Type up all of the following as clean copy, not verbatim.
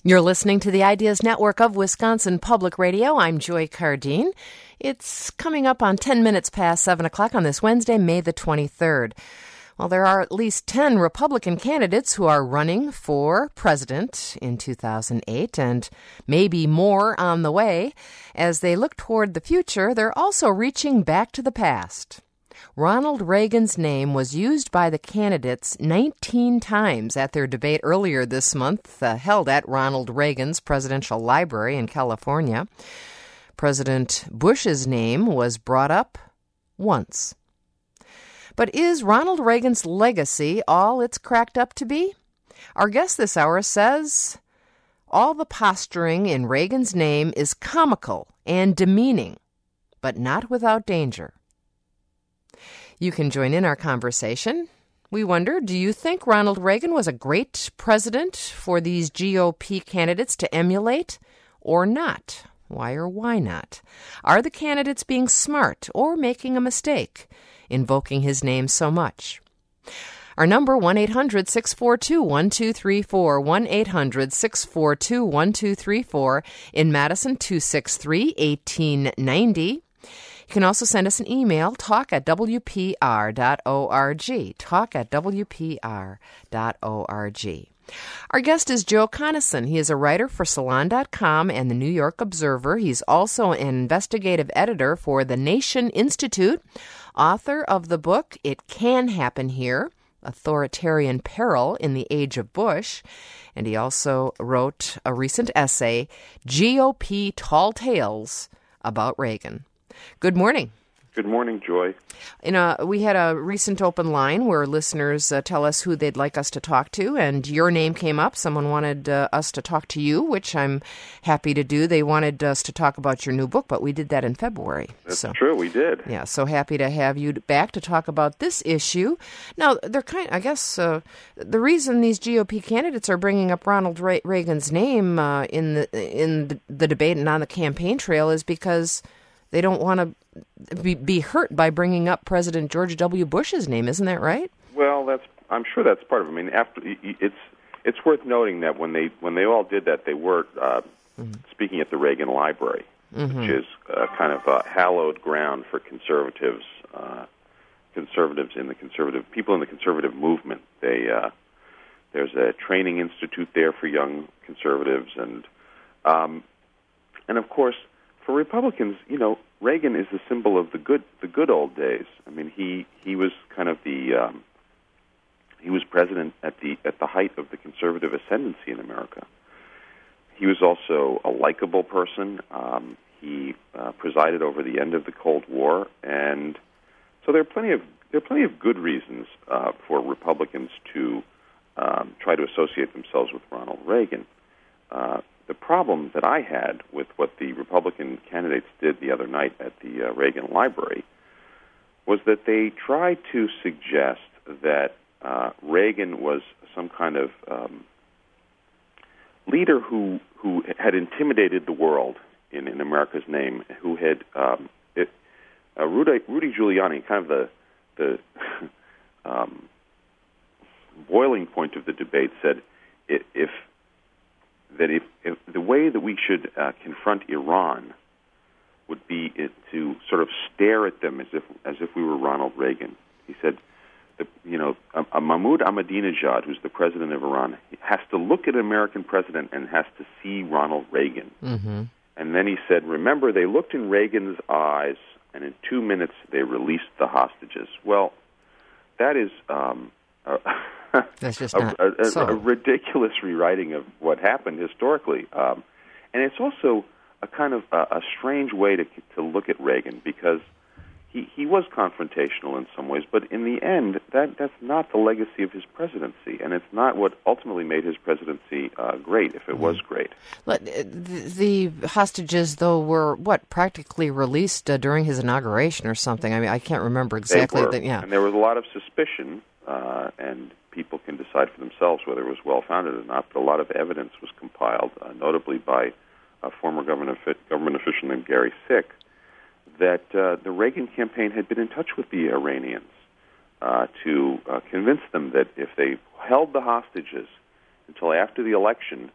You're listening to the Ideas Network of Wisconsin Public Radio. I'm Joy Cardine. It's coming up on 10 minutes past 7 o'clock on this Wednesday, May the 23rd. Well, there are at least 10 Republican candidates who are running for president in 2008, and maybe more on the way. As they look toward the future, they're also reaching back to the past. Ronald Reagan's name was used by the candidates 19 times at their debate earlier this month, held at Ronald Reagan's Presidential Library in California. President Bush's name was brought up once. But is Ronald Reagan's legacy all it's cracked up to be? Our guest this hour says all the posturing in Reagan's name is comical and demeaning, but not without danger. You can join in our conversation. We wonder, do you think Ronald Reagan was a great president for these GOP candidates to emulate or not? Why or why not? Are the candidates being smart or making a mistake, invoking his name so much? Our number, 1-800-642-1234, 1-800-642-1234, in Madison, 263-1890. You can also send us an email, talk@wpr.org, talk@wpr.org. Our guest is Joe Conason. He is a writer for Salon.com and the New York Observer. He's also an investigative editor for the Nation Institute, author of the book It Can Happen Here, Authoritarian Peril in the Age of Bush. And he also wrote a recent essay, GOP Tall Tales, about Reagan. Good morning. Good morning, Joy. We had a recent open line where listeners tell us who they'd like us to talk to, and your name came up. Someone wanted us to talk to you, which I'm happy to do. They wanted us to talk about your new book, but we did that in February. That's true, we did. Yeah, so happy to have you back to talk about this issue. Now, the reason these GOP candidates are bringing up Ronald Reagan's name in the debate and on the campaign trail is because they don't want to be hurt by bringing up President George W. Bush's name. Isn't that right? Well, I'm sure that's part of it. I mean, it's worth noting that when they all did that, they were speaking at the Reagan Library, which is kind of hallowed ground for conservatives in the conservative people in the conservative movement. There's a training institute there for young conservatives, and of course, for Republicans, Reagan is the symbol of the good old days. I mean, he was kind of he was president at the height of the conservative ascendancy in America. He was also a likable person. He presided over the end of the Cold War, and so there are plenty of good reasons for Republicans to try to associate themselves with Ronald Reagan. The problem that I had with what the Republican candidates did the other night at the Reagan Library was that they tried to suggest that Reagan was some kind of leader who had intimidated the world in America's name, who had Rudy Giuliani, kind of the boiling point of the debate, said if the way that we should confront Iran would be to sort of stare at them as if we were Ronald Reagan. He said, Mahmoud Ahmadinejad, who's the president of Iran, has to look at an American president and has to see Ronald Reagan. Mm-hmm. And then he said, remember, they looked in Reagan's eyes, and in 2 minutes they released the hostages. Well, that is that's just a ridiculous rewriting of what happened historically, and it's also a kind of a strange way to look at Reagan, because he was confrontational in some ways, but in the end, that's not the legacy of his presidency, and it's not what ultimately made his presidency great, if it was great. The hostages, though, were practically released during his inauguration or something. I mean, I can't remember exactly. They were, and there was a lot of suspicion, and people can decide for themselves whether it was well-founded or not, but a lot of evidence was compiled, notably by a former government official named Gary Sick, that the Reagan campaign had been in touch with the Iranians to convince them that if they held the hostages until after the election,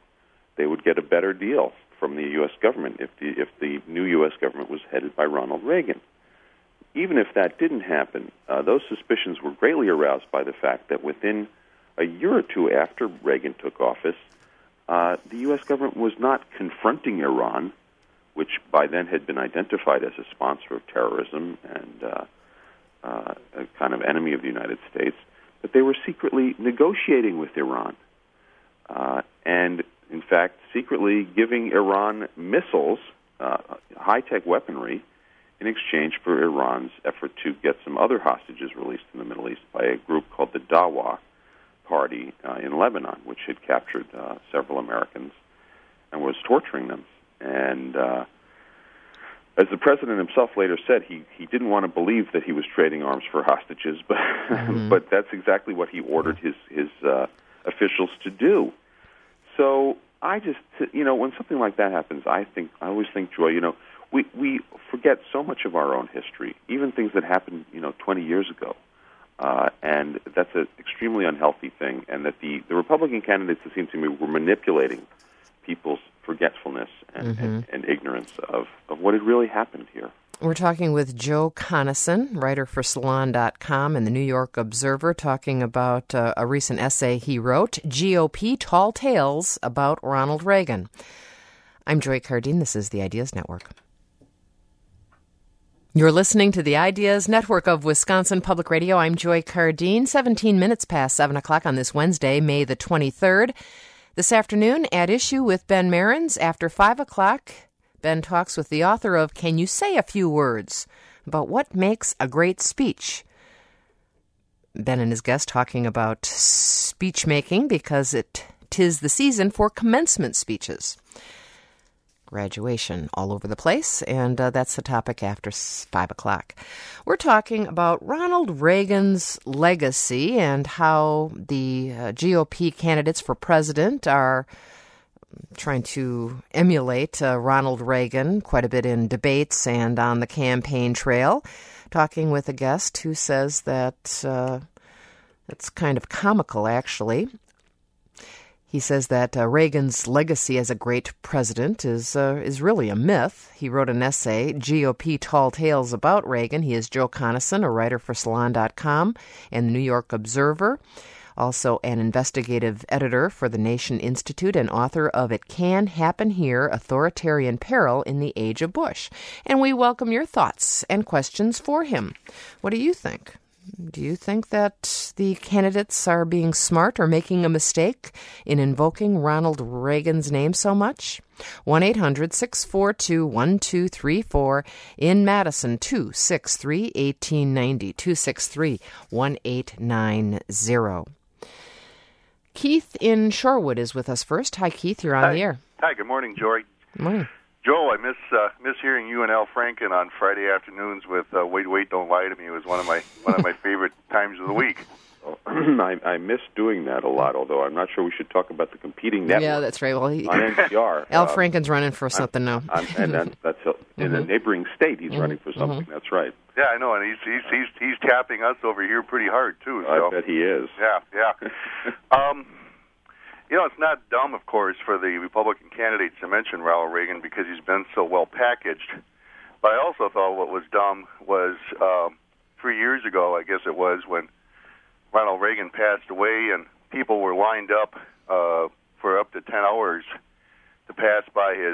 they would get a better deal from the U.S. government if the new U.S. government was headed by Ronald Reagan. Even if that didn't happen, those suspicions were greatly aroused by the fact that within a year or two after Reagan took office, the U.S. government was not confronting Iran, which by then had been identified as a sponsor of terrorism and a kind of enemy of the United States, but they were secretly negotiating with Iran. And, in fact, secretly giving Iran missiles, high-tech weaponry, in exchange for Iran's effort to get some other hostages released in the Middle East by a group called the Dawa Party in Lebanon, which had captured several Americans and was torturing them. And as the president himself later said, he didn't want to believe that he was trading arms for hostages, but but that's exactly what he ordered his officials to do. So I just, when something like that happens, I always think, Joy, we forget so much of our own history, even things that happened, 20 years ago. And that's an extremely unhealthy thing, and that the Republican candidates, it seems to me, were manipulating people's forgetfulness and ignorance of what had really happened here. We're talking with Joe Conason, writer for Salon.com and the New York Observer, talking about a recent essay he wrote, GOP Tall Tales About Ronald Reagan. I'm Joy Cardine. This is the Ideas Network. You're listening to the Ideas Network of Wisconsin Public Radio. I'm Joy Cardine. 17 minutes past 7 o'clock on this Wednesday, May the 23rd. This afternoon, at issue with Ben Marins, after 5 o'clock, Ben talks with the author of Can You Say a Few Words About What Makes a Great Speech? Ben and his guest talking about speech making because tis the season for commencement speeches. Graduation all over the place, and that's the topic after 5 o'clock. We're talking about Ronald Reagan's legacy and how the GOP candidates for president are trying to emulate Ronald Reagan quite a bit in debates and on the campaign trail. Talking with a guest who says that it's kind of comical, actually. He says that Reagan's legacy as a great president is really a myth. He wrote an essay, GOP Tall Tales About Reagan. He is Joe Conason, a writer for Salon.com and the New York Observer, also an investigative editor for the Nation Institute and author of It Can Happen Here, Authoritarian Peril in the Age of Bush. And we welcome your thoughts and questions for him. What do you think? Do you think that the candidates are being smart or making a mistake in invoking Ronald Reagan's name so much? 1-800-642-1234. In Madison, 263-1890, 263-1890. Keith in Shorewood is with us first. Hi, Keith. You're on the air. Hi. Good morning, Joy. Good morning. Joe, I miss hearing you and Al Franken on Friday afternoons with Wait, Don't Lie to Me. It was one of my favorite times of the week. I miss doing that a lot, although I'm not sure we should talk about the competing network. Yeah, that's right. Well, on NPR. Al Franken's running for something now. And that's in a neighboring state. He's running for something. That's right. Yeah, I know, and he's tapping us over here pretty hard too. So. I bet he is. Yeah. It's not dumb, of course, for the Republican candidates to mention Ronald Reagan because he's been so well packaged. But I also thought what was dumb was 3 years ago, I guess it was, when Ronald Reagan passed away and people were lined up for up to 10 hours to pass by his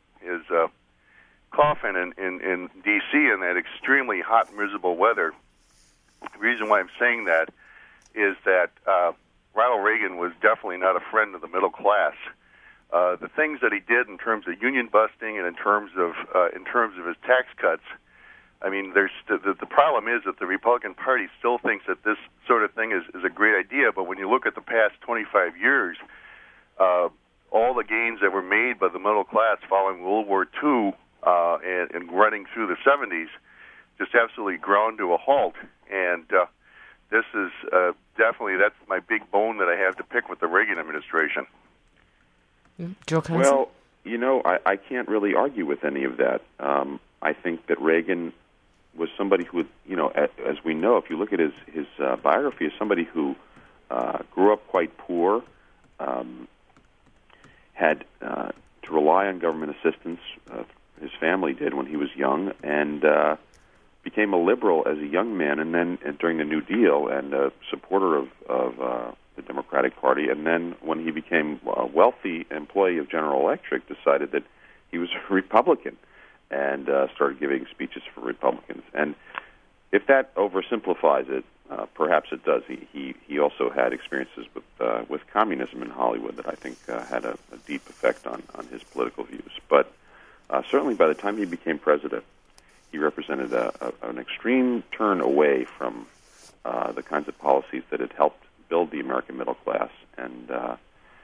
coffin in D.C. in that extremely hot, miserable weather. The reason why I'm saying that is that Ronald Reagan was definitely not a friend of the middle class. The things that he did in terms of union busting and in terms of his tax cuts, I mean, the problem is that the Republican Party still thinks that this sort of thing is a great idea. But when you look at the past 25 years, all the gains that were made by the middle class following World War II and running through the 70s just absolutely ground to a halt. And this is definitely, that's my big bone that I have to pick with the Reagan administration. Joe Conason? Well, I can't really argue with any of that. I think that Reagan was somebody who, as we know, if you look at his biography, is somebody who grew up quite poor, had to rely on government assistance. His family did when he was young, and became a liberal as a young man, and then during the New Deal, and a supporter of the Democratic Party. And then when he became a wealthy employee of General Electric, decided that he was a Republican, and started giving speeches for Republicans. And if that oversimplifies it, perhaps it does. He also had experiences with communism in Hollywood that I think had a deep effect on his political views. But certainly by the time he became president, he represented an extreme turn away from the kinds of policies that had helped build the American middle class, the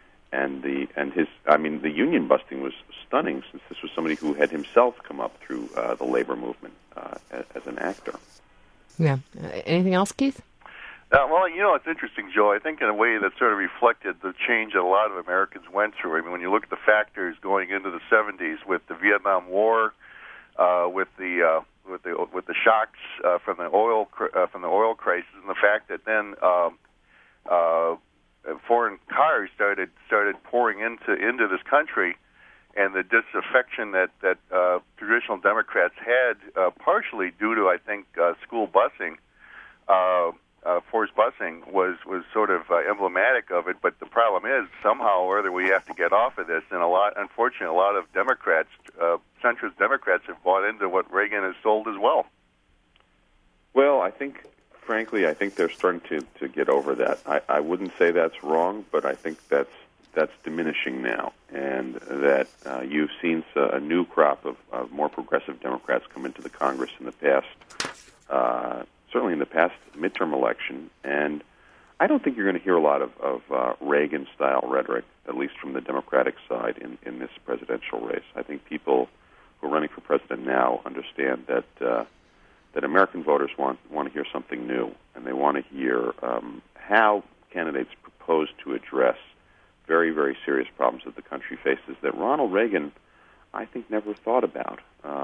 union busting was stunning, since this was somebody who had himself come up through the labor movement as an actor. Yeah. Anything else, Keith? Well, it's interesting, Joe. I think in a way that sort of reflected the change that a lot of Americans went through. I mean, when you look at the factors going into the 70s with the Vietnam War, with the shocks from the oil crisis, and the fact that then foreign cars started pouring into this country, and the disaffection that traditional Democrats had, partially due to, I think, school busing, forced busing, was sort of emblematic of it. But the problem is, somehow or other, we have to get off of this. And unfortunately, a lot of Democrats, centrist Democrats, have bought into what Reagan has sold as well. Well, frankly, I think they're starting to get over that. I wouldn't say that's wrong, but I think that's diminishing now, and that you've seen a new crop of more progressive Democrats come into the Congress in the past, certainly in the past midterm election, and I don't think you're going to hear a lot of Reagan-style rhetoric, at least from the Democratic side, in this presidential race. I think people who are running for president now understand that American voters want to hear something new, and they want to hear how candidates propose to address very, very serious problems that the country faces that Ronald Reagan, I think, never thought about,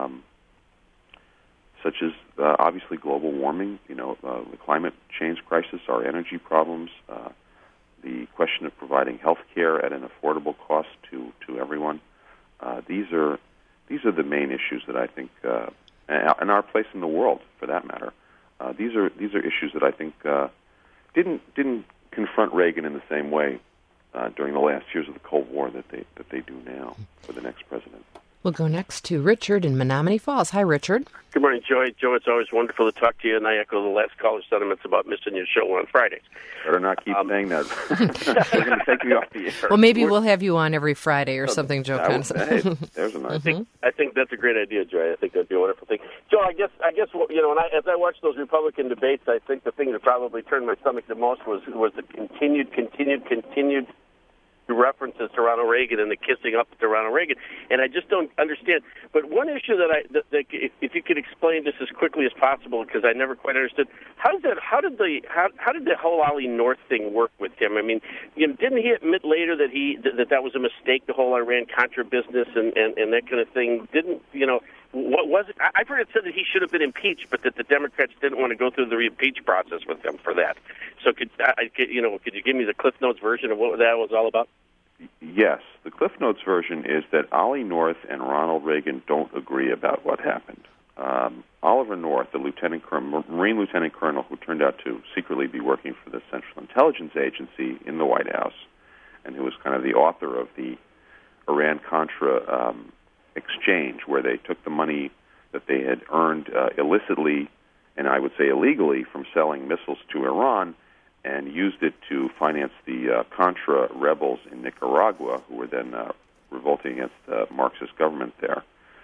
such as obviously global warming, the climate change crisis, our energy problems, the question of providing health care at an affordable cost to everyone. These are the main issues that I think, and our place in the world, for that matter. These are issues that I think didn't confront Reagan in the same way during the last years of the Cold War that they do now for the next president. We'll go next to Richard in Menominee Falls. Hi, Richard. Good morning, Joy. Joe, it's always wonderful to talk to you, and I echo the last caller's sentiments about missing your show on Fridays. Better not keep saying that. We're going to take you off the air. Well, maybe we'll have you on every Friday or something, Joe. Hey, there's a nice thing. I think that's a great idea, Joy. I think that'd be a wonderful thing. Joe, I guess as I watched those Republican debates, I think the thing that probably turned my stomach the most was the continued references to Ronald Reagan and the kissing up to Ronald Reagan, and I just don't understand. But one issue that if you could explain this as quickly as possible, because I never quite understood, how did the whole Ollie North thing work with him? I mean, didn't he admit later that that was a mistake, the whole Iran-Contra business and that kind of thing? What was it? I've heard it said that he should have been impeached, but that the Democrats didn't want to go through the impeach process with him for that. So could you give me the Cliff Notes version of what that was all about? Yes, the Cliff Notes version is that Ollie North and Ronald Reagan don't agree about what happened. Oliver North, the Marine lieutenant colonel who turned out to secretly be working for the Central Intelligence Agency in the White House, and who was kind of the author of the Iran-Contra exchange, where they took the money that they had earned illicitly, and I would say illegally, from selling missiles to Iran, and used it to finance the Contra rebels in Nicaragua, who were then revolting against the Marxist government there.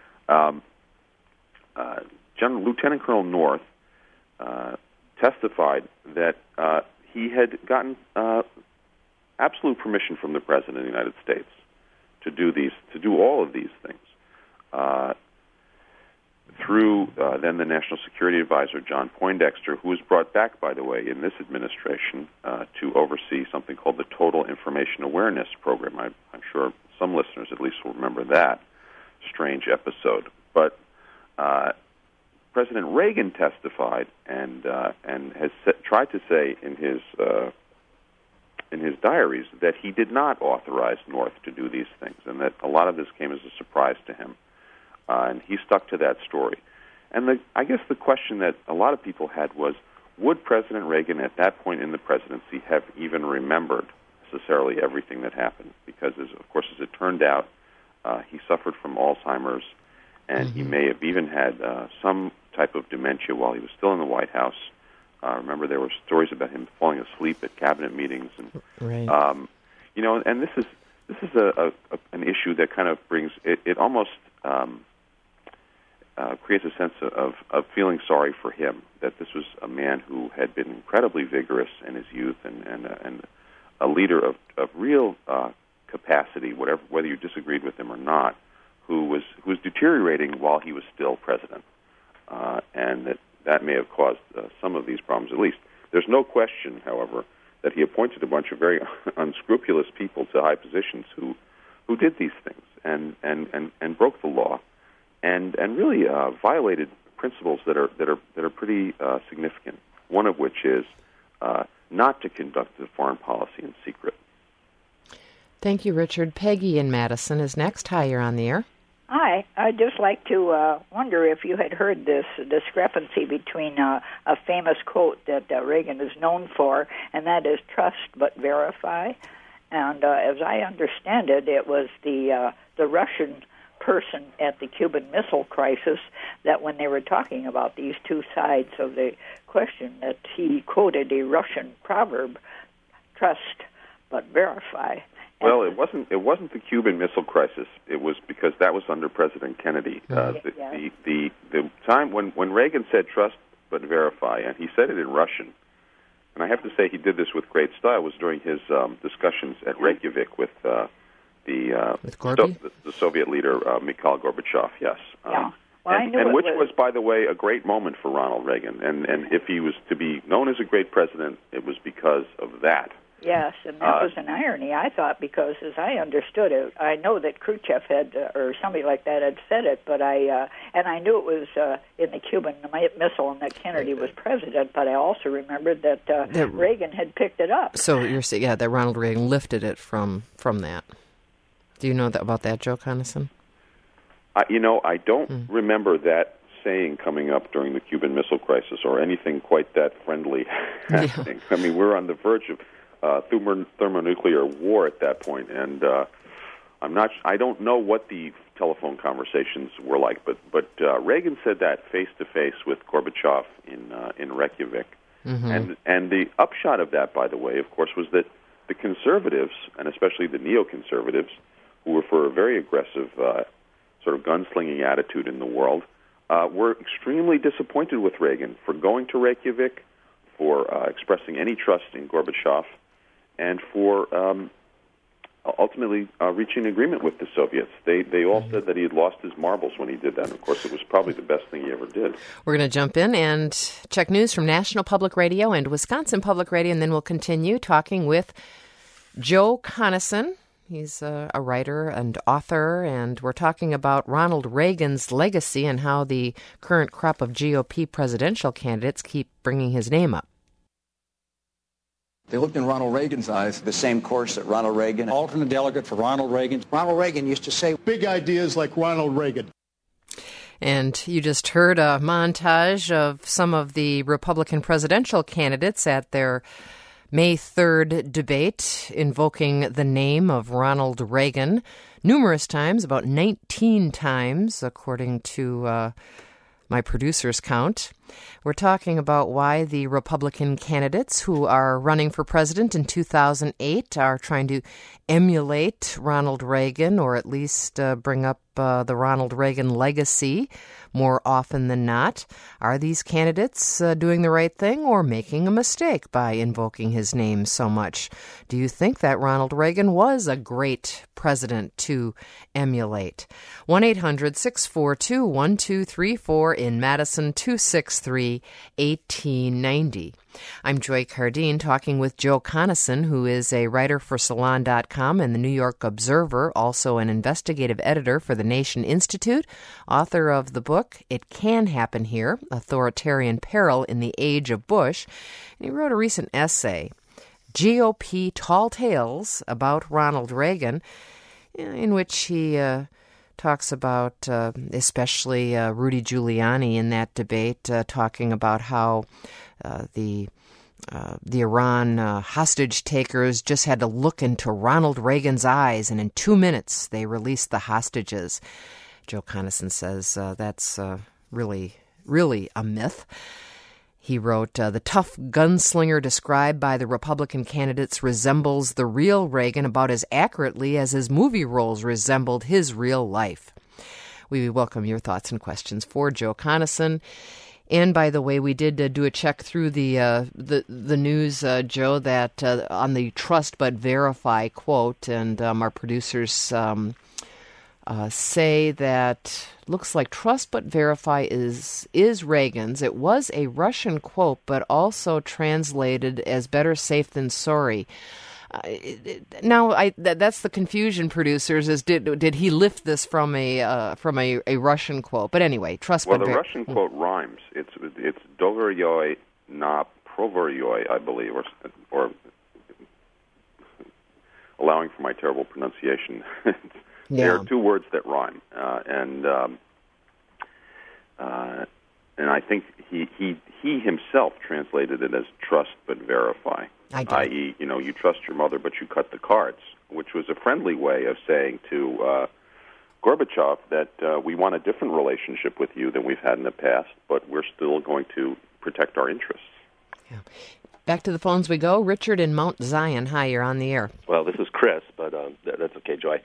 Lieutenant Colonel North testified that he had gotten absolute permission from the President of the United States to do all of these things. Through then the National Security Advisor, John Poindexter, who was brought back, by the way, in this administration to oversee something called the Total Information Awareness Program. I'm sure some listeners at least will remember that strange episode. But President Reagan testified and has tried to say in his diaries that he did not authorize North to do these things, and that a lot of this came as a surprise to him. And he stuck to that story. And I guess the question that a lot of people had was, would President Reagan at that point in the presidency have even remembered necessarily everything that happened? Because, of course, as it turned out, he suffered from Alzheimer's, and he may have even had some type of dementia while he was still in the White House. Remember, there were stories about him falling asleep at cabinet meetings, and and this is an issue that kind of brings it almost creates a sense of feeling sorry for him, that this was a man who had been incredibly vigorous in his youth and a leader of real capacity, whether you disagreed with him or not, who was deteriorating while he was still president, and that may have caused some of these problems. At least there's no question, however, that he appointed a bunch of very unscrupulous people to high positions who did these things and broke the law and really violated principles that are pretty significant. One of which is not to conduct the foreign policy in secret. Thank you, Richard. Peggy in Madison is next. Hi, you're on the air. Hi. I'd just like to wonder if you had heard this discrepancy between a famous quote that Reagan is known for, and that is trust but verify. And as I understand it, it was the Russian person at the Cuban Missile Crisis that when they were talking about these two sides of the question, that he quoted a Russian proverb, trust but verify. Well, it wasn't the Cuban Missile Crisis. It was because that was under President Kennedy. The time when Reagan said trust but verify, and he said it in Russian, and I have to say he did this with great style, was during his discussions at Reykjavik with the Soviet leader Mikhail Gorbachev. Yes. Yeah. Well, I knew which was, by the way, a great moment for Ronald Reagan. And if he was to be known as a great president, it was because of that. Yes, and that was an irony, I thought, because as I understood it, I know that Khrushchev had, or somebody like that had said it, but I knew it was in the Cuban Missile and that Kennedy was president, but I also remembered that Reagan had picked it up. So you're saying, that Ronald Reagan lifted it from that. Do you know about that, Joe Conason? I don't remember that saying coming up during the Cuban Missile Crisis or anything quite that friendly happening. I mean, we're on the verge of thermonuclear war at that point, and I don't know what the telephone conversations were like, but Reagan said that face to face with Gorbachev in Reykjavik, and the upshot of that, by the way, of course, was that the conservatives, and especially the neoconservatives, who were for a very aggressive sort of gunslinging attitude in the world, were extremely disappointed with Reagan for going to Reykjavik, for expressing any trust in Gorbachev, and for ultimately reaching an agreement with the Soviets. They all said that he had lost his marbles when he did that. And of course, it was probably the best thing he ever did. We're going to jump in and check news from National Public Radio and Wisconsin Public Radio, and then we'll continue talking with Joe Conason. He's a writer and author, and we're talking about Ronald Reagan's legacy and how the current crop of GOP presidential candidates keep bringing his name up. They looked in Ronald Reagan's eyes. The same course that Ronald Reagan, alternate delegate for Ronald Reagan. Ronald Reagan used to say, big ideas like Ronald Reagan. And you just heard a montage of some of the Republican presidential candidates at their May 3rd debate invoking the name of Ronald Reagan numerous times, about 19 times, according to my producer's count. We're talking about why the Republican candidates who are running for president in 2008 are trying to emulate Ronald Reagan, or at least bring up the Ronald Reagan legacy more often than not. Are these candidates doing the right thing or making a mistake by invoking his name so much? Do you think that Ronald Reagan was a great president to emulate? 1-800-642-1234 in Madison, 263-1890. I'm Joy Cardine, talking with Joe Conason, who is a writer for Salon.com and the New York Observer, also an investigative editor for the Nation Institute, author of the book It Can Happen Here, Authoritarian Peril in the Age of Bush. And he wrote a recent essay GOP Tall Tales about Ronald Reagan, in which he talks about especially Rudy Giuliani in that debate, talking about how the Iran hostage takers just had to look into Ronald Reagan's eyes, and in 2 minutes they released the hostages. Joe Conason says that's really a myth. He wrote, the tough gunslinger described by the Republican candidates resembles the real Reagan about as accurately as his movie roles resembled his real life. We welcome your thoughts and questions for Joe Conason. And by the way, we did do a check through the news, Joe, that on the trust but verify quote, and our producers say that looks like trust but verify is Reagan's. It was a Russian quote, but also translated as better safe than sorry. Now, that's the confusion, producers. Is did he lift this from a Russian quote? But anyway, trust. Well, the Russian quote rhymes. It's doveryoy na proveryoy, I believe, or allowing for my terrible pronunciation. There are two words that rhyme, and I think he himself translated it as trust but verify. I.e., you trust your mother, but you cut the cards, which was a friendly way of saying to Gorbachev that we want a different relationship with you than we've had in the past, but we're still going to protect our interests. Yeah. Back to the phones we go. Richard in Mount Zion. Hi, you're on the air. Well, this is Chris, but that's okay, Joy.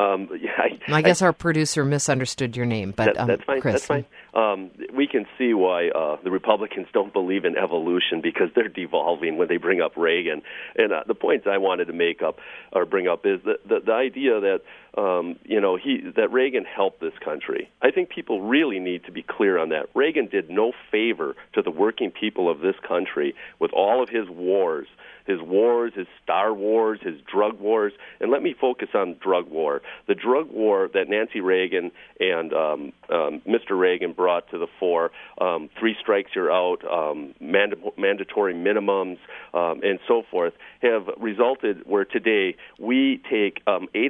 I guess our producer misunderstood your name, but that's fine. Chris. That's fine. We can see why the Republicans don't believe in evolution because they're devolving when they bring up Reagan. And the points I wanted to bring up is the idea that that Reagan helped this country. I think people really need to be clear on that. Reagan did no favor to the working people of this country with all of his wars. His Star Wars, his drug wars, and let me focus on drug war. The drug war that Nancy Reagan and Mr. Reagan brought to the fore, 3 strikes you're out, mandatory minimums, and so forth, have resulted where today we take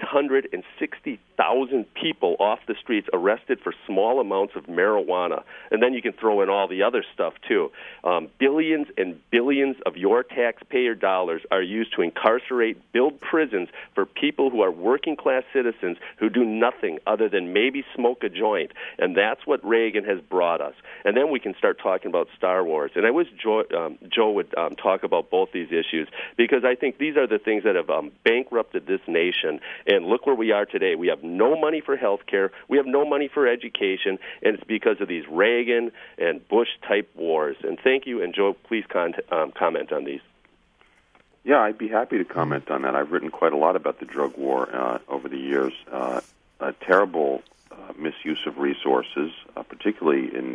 860,000 people off the streets arrested for small amounts of marijuana, and then you can throw in all the other stuff too. Billions and billions of your taxpayer dollars are used to incarcerate, build prisons for people who are working-class citizens who do nothing other than maybe smoke a joint. And that's what Reagan has brought us. And then we can start talking about Star Wars. And I wish Joe would talk about both these issues because I think these are the things that have bankrupted this nation. And look where we are today. We have no money for health care. We have no money for education. And it's because of these Reagan and Bush-type wars. And thank you. And Joe, please comment on these. Yeah, I'd be happy to comment on that. I've written quite a lot about the drug war over the years. A terrible misuse of resources, particularly in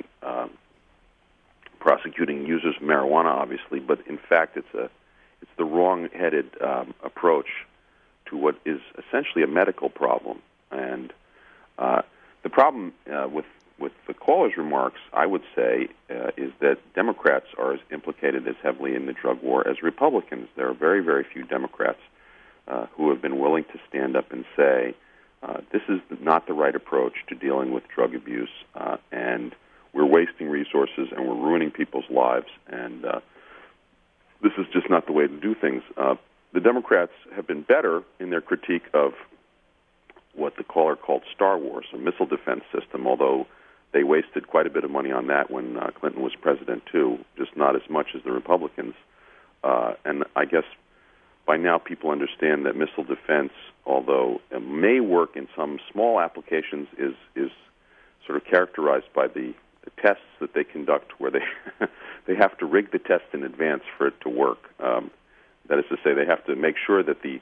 prosecuting users of marijuana, obviously. But in fact, it's the wrong-headed approach to what is essentially a medical problem. And the problem with the caller's remarks, I would say, is that Democrats are as implicated as heavily in the drug war as Republicans. There are very, very few Democrats who have been willing to stand up and say, this is not the right approach to dealing with drug abuse, and we're wasting resources and we're ruining people's lives, and this is just not the way to do things. The Democrats have been better in their critique of what the caller called Star Wars, a missile defense system, although they wasted quite a bit of money on that when Clinton was president, too, just not as much as the Republicans. And I guess by now people understand that missile defense, although it may work in some small applications, is sort of characterized by the tests that they conduct where they have to rig the test in advance for it to work. That is to say, they have to make sure that the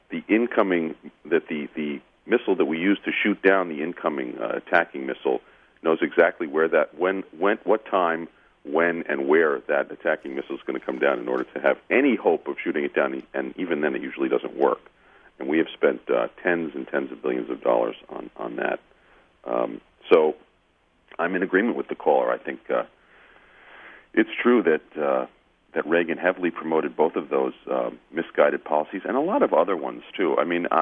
missile that we use to shoot down the incoming attacking missile knows exactly where what time, when, and where that attacking missile is going to come down in order to have any hope of shooting it down, and even then it usually doesn't work. And we have spent tens and tens of billions of dollars on that. So I'm in agreement with the caller. I think it's true that that Reagan heavily promoted both of those misguided policies and a lot of other ones too. I mean,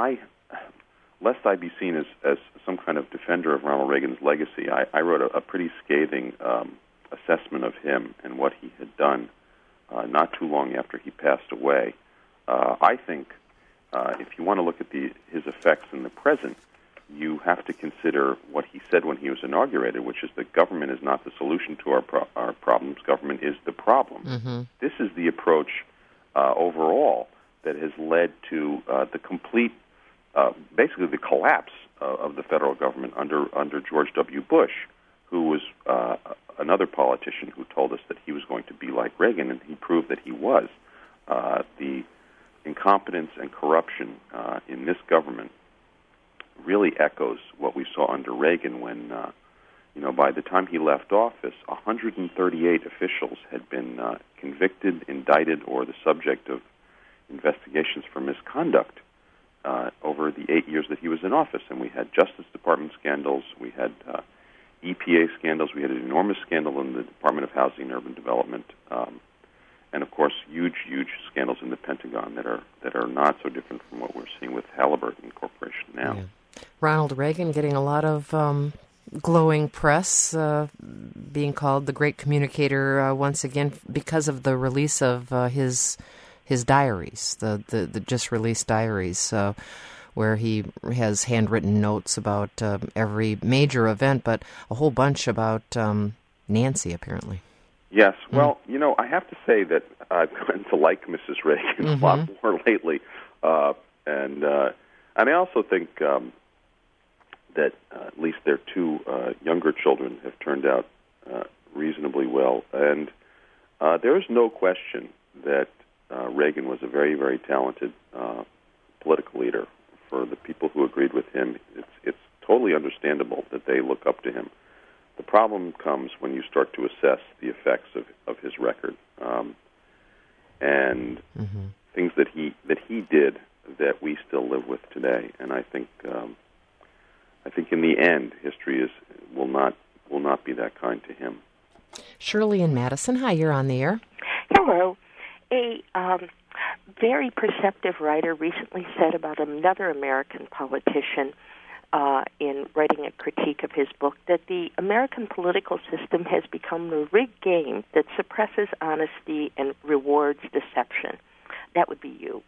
lest I be seen as some kind of defender of Ronald Reagan's legacy, I wrote a pretty scathing assessment of him and what he had done not too long after he passed away. I think if you want to look at his effects in the present, you have to consider what he said when he was inaugurated, which is that government is not the solution to our problems. Government is the problem. Mm-hmm. This is the approach overall that has led to the complete, basically the collapse of the federal government under George W. Bush, who was another politician who told us that he was going to be like Reagan, and he proved that he was. The incompetence and corruption in this government really echoes what we saw under Reagan when, by the time he left office, 138 officials had been convicted, indicted, or the subject of investigations for misconduct over the 8 years that he was in office. And we had Justice Department scandals, we had EPA scandals, we had an enormous scandal in the Department of Housing and Urban Development, and of course, huge scandals in the Pentagon that are not so different from what we're seeing with Halliburton Corporation now. Yeah. Ronald Reagan getting a lot of glowing press, being called the great communicator once again because of the release of his diaries, the just released diaries, where he has handwritten notes about every major event, but a whole bunch about Nancy, apparently. Yes. Well, I have to say that I've gotten to like Mrs. Reagan a lot more lately, and I also think that at least their two younger children have turned out reasonably well. And there is no question that Reagan was a very, very talented political leader. For the people who agreed with him, it's totally understandable that they look up to him. The problem comes when you start to assess the effects of his record and things that he did that we still live with today. And I think in the end, history will not be that kind to him. Shirley in Madison, hi, you're on the air. Hello. A very perceptive writer recently said about another American politician in writing a critique of his book that the American political system has become a rigged game that suppresses honesty and rewards deception. That would be you.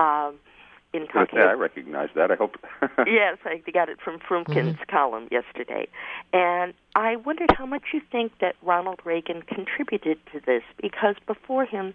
I recognize that. I hope. Yes, I got it from Frumkin's column yesterday. And I wondered how much you think that Ronald Reagan contributed to this, because before him,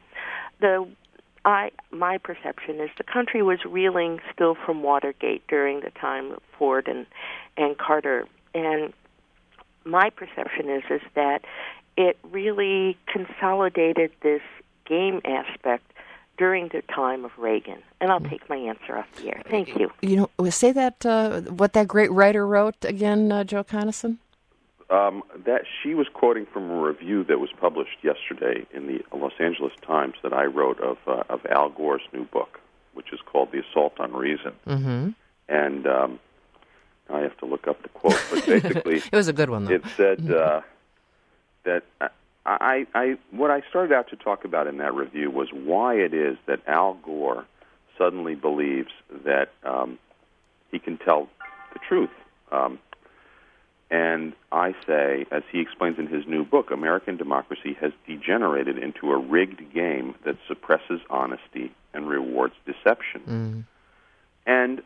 my perception is the country was reeling still from Watergate during the time of Ford and Carter. And my perception is that it really consolidated this game aspect during the time of Reagan. And I'll take my answer off the air. Thank you. Say that, what that great writer wrote again, Joe Conason? That she was quoting from a review that was published yesterday in the Los Angeles Times that I wrote of Al Gore's new book, which is called The Assault on Reason. Mm-hmm. And I have to look up the quote, but basically it was a good one, though. It said that what I started out to talk about in that review was why it is that Al Gore suddenly believes that he can tell the truth. And I say, as he explains in his new book, American democracy has degenerated into a rigged game that suppresses honesty and rewards deception. Mm. And,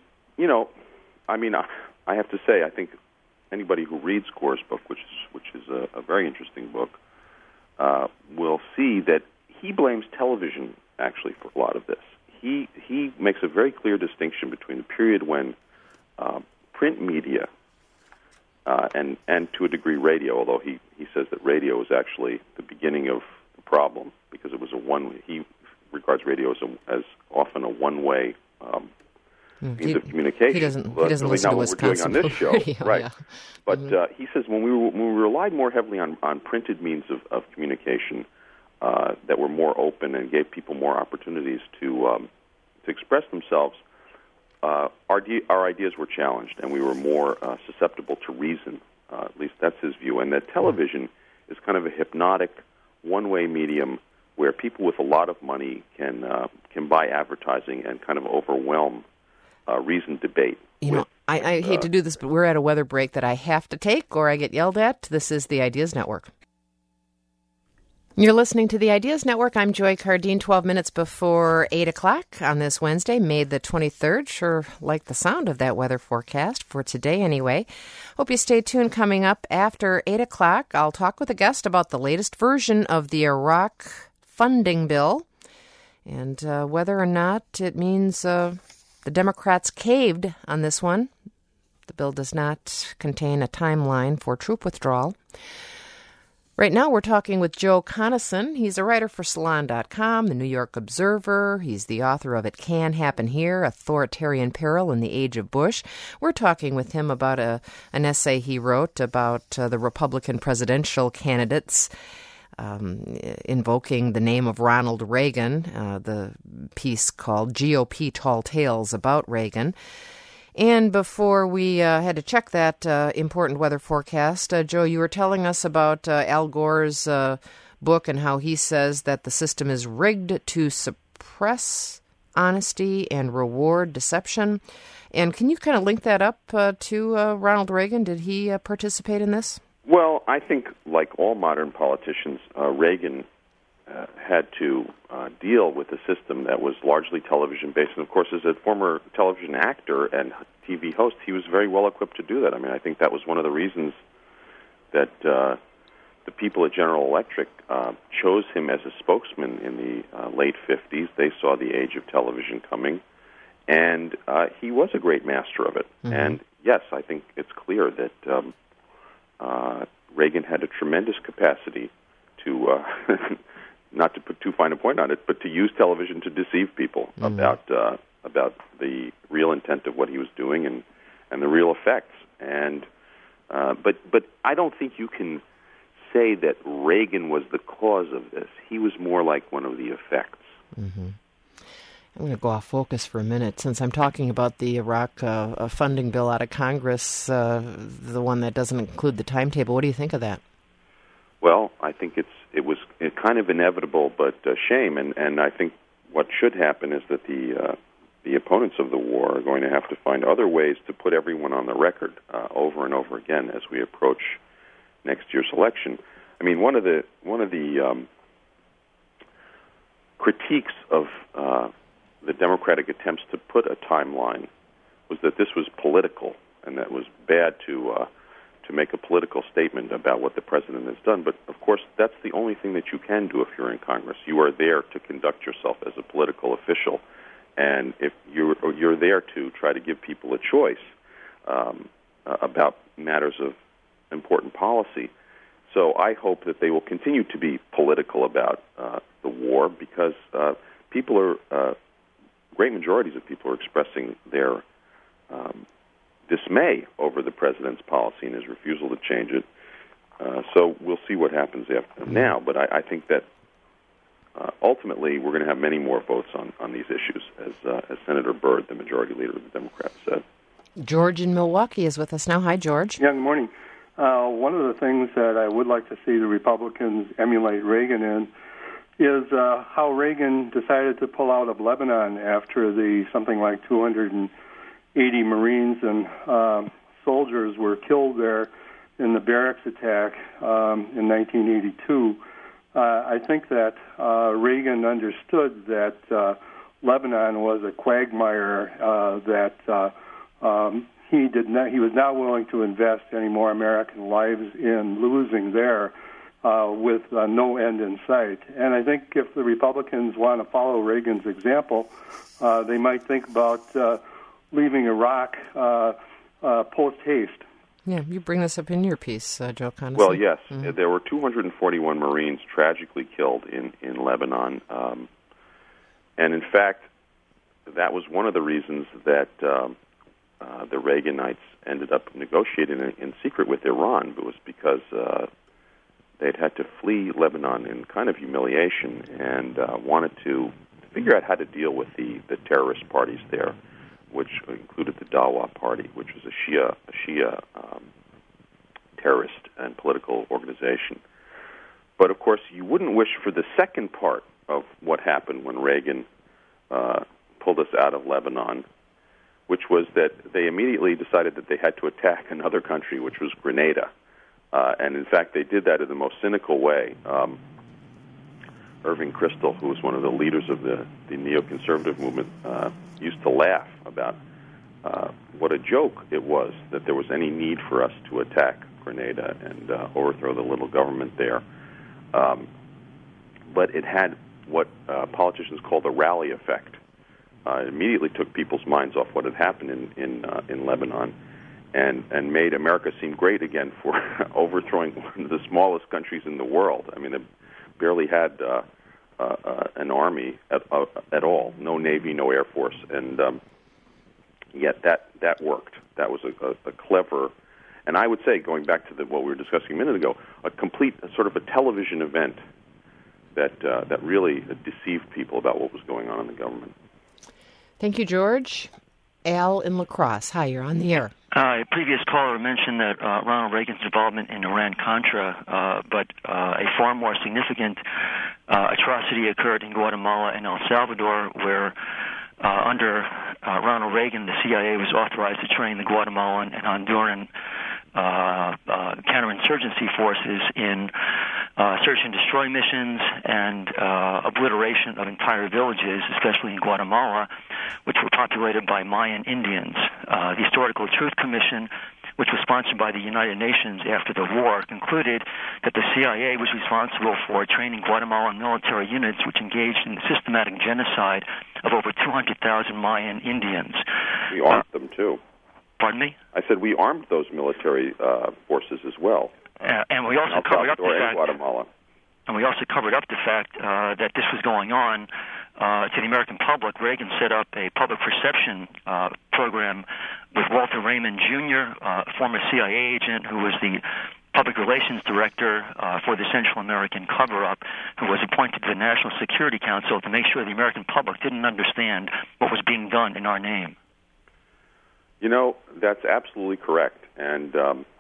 I have to say, I think anybody who reads Gore's book, which is a very interesting book, will see that he blames television, actually, for a lot of this. He makes a very clear distinction between the period when print media and to a degree radio, although he says that radio is actually the beginning of the problem because it was he regards radio as often a one-way means of communication. He doesn't listen to Wisconsin what we're doing on this show, radio, right? Yeah. But he says when we relied more heavily on printed means of communication that were more open and gave people more opportunities to express themselves, our ideas were challenged, and we were more susceptible to reason. At least that's his view. And that television is kind of a hypnotic, one-way medium where people with a lot of money can buy advertising and kind of overwhelm reasoned debate. You know, I hate to do this, but we're at a weather break that I have to take or I get yelled at. This is the Ideas Network. You're listening to the Ideas Network. I'm Joy Cardine, 12 minutes before 8 o'clock on this Wednesday, May the 23rd. Sure like the sound of that weather forecast for today anyway. Hope you stay tuned. Coming up after 8 o'clock, I'll talk with a guest about the latest version of the Iraq funding bill and whether or not it means the Democrats caved on this one. The bill does not contain a timeline for troop withdrawal. Right now, we're talking with Joe Conason. He's a writer for Salon.com, the New York Observer. He's the author of It Can Happen Here, Authoritarian Peril in the Age of Bush. We're talking with him about an essay he wrote about the Republican presidential candidates invoking the name of Ronald Reagan, the piece called GOP Tall Tales about Reagan. And before we had to check that important weather forecast, Joe, you were telling us about Al Gore's book and how he says that the system is rigged to suppress honesty and reward deception. And can you kind of link that up to Ronald Reagan? Did he participate in this? Well, I think, like all modern politicians, Reagan had to deal with a system that was largely television-based. And, of course, as a former television actor and TV host, he was very well equipped to do that. I mean, I think that was one of the reasons that the people at General Electric chose him as a spokesman in the late 50s. They saw the age of television coming, and he was a great master of it. Mm-hmm. And, yes, I think it's clear that Reagan had a tremendous capacity to not to put too fine a point on it, but to use television to deceive people about the real intent of what he was doing and the real effects. And but I don't think you can say that Reagan was the cause of this. He was more like one of the effects. Mm-hmm. I'm going to go off focus for a minute. Since I'm talking about the Iraq funding bill out of Congress, the one that doesn't include the timetable, what do you think of that? Well, I think it was kind of inevitable, but shame. And I think what should happen is that the opponents of the war are going to have to find other ways to put everyone on the record over and over again as we approach next year's election. I mean, one of the critiques of the Democratic attempts to put a timeline was that this was political and that was bad to make a political statement about what the president has done. But, of course, that's the only thing that you can do if you're in Congress. You are there to conduct yourself as a political official. And if you're there to try to give people a choice about matters of important policy. So I hope that they will continue to be political about the war because people are, great majorities of people are expressing their dismay over the president's policy and his refusal to change it. So we'll see what happens after now. But I think that ultimately we're going to have many more votes on these issues, as Senator Byrd, the majority leader of the Democrats, said. George in Milwaukee is with us now. Hi, George. Yeah, good morning. One of the things that I would like to see the Republicans emulate Reagan in is how Reagan decided to pull out of Lebanon after the something like 280 Marines and soldiers were killed there in the barracks attack in 1982. I think that Reagan understood that Lebanon was a quagmire that he was not willing to invest any more American lives in losing there with no end in sight. And I think if the Republicans want to follow Reagan's example, they might think about leaving Iraq post-haste. Yeah, you bring this up in your piece, Joe Conason. Well, yes. Mm-hmm. There were 241 Marines tragically killed in Lebanon. And in fact, that was one of the reasons that the Reaganites ended up negotiating in secret with Iran. It was because they'd had to flee Lebanon in kind of humiliation and wanted to figure out how to deal with the terrorist parties there, which included the Dawa Party, which was a Shia terrorist and political organization. But, of course, you wouldn't wish for the second part of what happened when Reagan pulled us out of Lebanon, which was that they immediately decided that they had to attack another country, which was Grenada. And in fact, they did that in the most cynical way. Irving Kristol, who was one of the leaders of the neoconservative movement, used to laugh about what a joke it was that there was any need for us to attack Grenada and overthrow the little government there. But it had what politicians call the rally effect. It immediately took people's minds off what had happened in Lebanon, and made America seem great again for overthrowing one of the smallest countries in the world. I mean, it barely had an army at all, no navy, no air force, and yet that worked. That was a clever, and I would say, going back to what we were discussing a minute ago, a complete sort of a television event that really deceived people about what was going on in the government. Thank you, George. Al in La Crosse. Hi, you're on the air. A previous caller mentioned that Ronald Reagan's involvement in Iran-Contra, but a far more significant atrocity occurred in Guatemala and El Salvador, where under Ronald Reagan, the CIA was authorized to train the Guatemalan and Honduran counterinsurgency forces in search and destroy missions and obliteration of entire villages, especially in Guatemala, which were populated by Mayan Indians. The Historical Truth Commission, which was sponsored by the United Nations after the war, concluded that the CIA was responsible for training Guatemalan military units which engaged in the systematic genocide of over 200,000 Mayan Indians. We armed them, too. Pardon me? I said we armed those military forces as well. And we also covered up the fact, Guatemala. And we also covered up the fact that this was going on to the American public. Reagan set up a public perception program with Walter Raymond Jr., a former CIA agent who was the public relations director for the Central American cover-up, who was appointed to the National Security Council to make sure the American public didn't understand what was being done in our name. You know, that's absolutely correct. And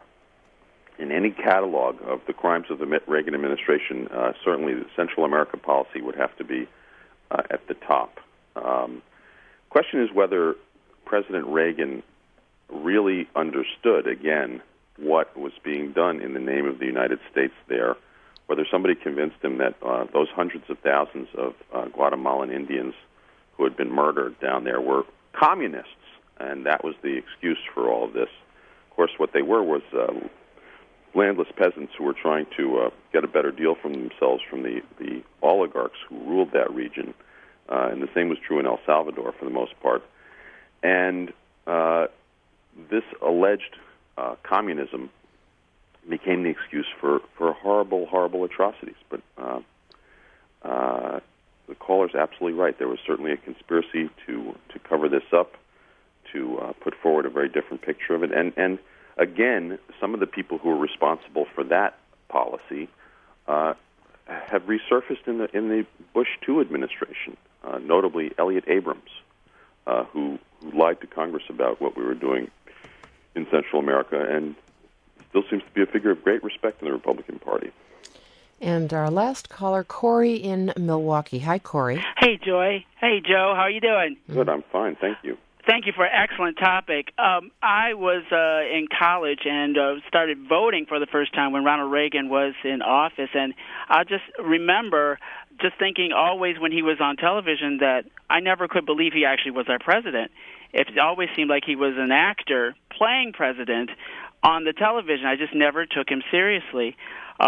in any catalog of the crimes of the Reagan administration, certainly the Central America policy would have to be at the top. Question is whether President Reagan really understood, again, what was being done in the name of the United States there, whether somebody convinced him that those hundreds of thousands of Guatemalan Indians who had been murdered down there were communists, and that was the excuse for all of this. Of course, what they were was landless peasants who were trying to get a better deal for themselves from the oligarchs who ruled that region, and the same was true in El Salvador for the most part. And this alleged communism became the excuse for horrible, horrible atrocities. But the caller's absolutely right. There was certainly a conspiracy to cover this up, to put forward a very different picture of it. And again, some of the people who were responsible for that policy have resurfaced in the Bush II administration, notably Elliott Abrams, who lied to Congress about what we were doing in Central America, and still seems to be a figure of great respect in the Republican Party. And our last caller, Corey in Milwaukee. Hi, Corey. Hey, Joy. Hey, Joe. How are you doing? Good. I'm fine. Thank you. Thank you for an excellent topic. I was in college and started voting for the first time when Ronald Reagan was in office, and I just remember just thinking always when he was on television that I never could believe he actually was our president. It always seemed like he was an actor playing president on the television. I just never took him seriously. Is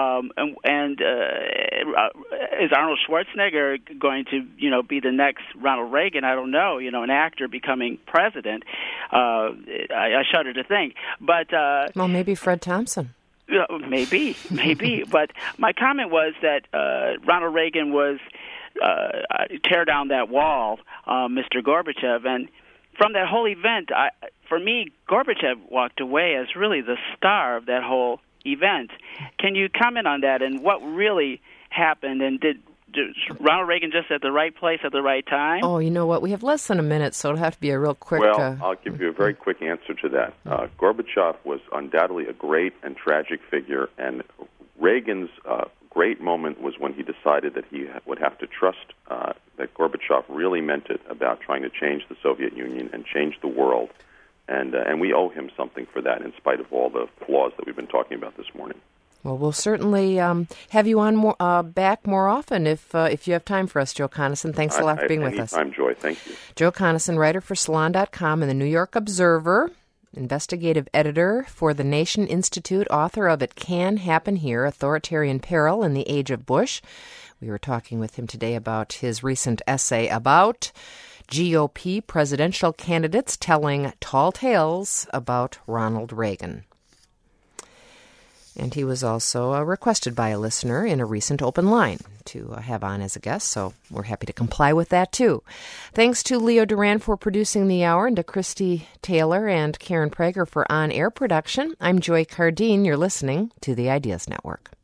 Arnold Schwarzenegger going to, be the next Ronald Reagan? I don't know. An actor becoming president. I shudder to think. But well, maybe Fred Thompson. Maybe. But my comment was that Ronald Reagan was tear down that wall, Mr. Gorbachev, and from that whole event, for me, Gorbachev walked away as really the star of that whole event. Can you comment on that and what really happened? And did Ronald Reagan just at the right place at the right time? Oh, you know what? We have less than a minute, so it'll have to be a real quick... Well, I'll give you a very quick answer to that. Gorbachev was undoubtedly a great and tragic figure, and Reagan's great moment was when he decided that he would have to trust that Gorbachev really meant it about trying to change the Soviet Union and change the world. And we owe him something for that, in spite of all the flaws that we've been talking about this morning. Well, we'll certainly have you on back more often if you have time for us, Joe Conason. Thanks a lot for being with us. Anytime, Joy. Thank you. Joe Conason, writer for Salon.com and the New York Observer, investigative editor for the Nation Institute, author of It Can Happen Here, Authoritarian Peril in the Age of Bush. We were talking with him today about his recent essay about GOP presidential candidates telling tall tales about Ronald Reagan. And he was also requested by a listener in a recent open line to have on as a guest, so we're happy to comply with that, too. Thanks to Leo Duran for producing the hour, and to Christy Taylor and Karen Prager for on-air production. I'm Joy Cardine. You're listening to the Ideas Network.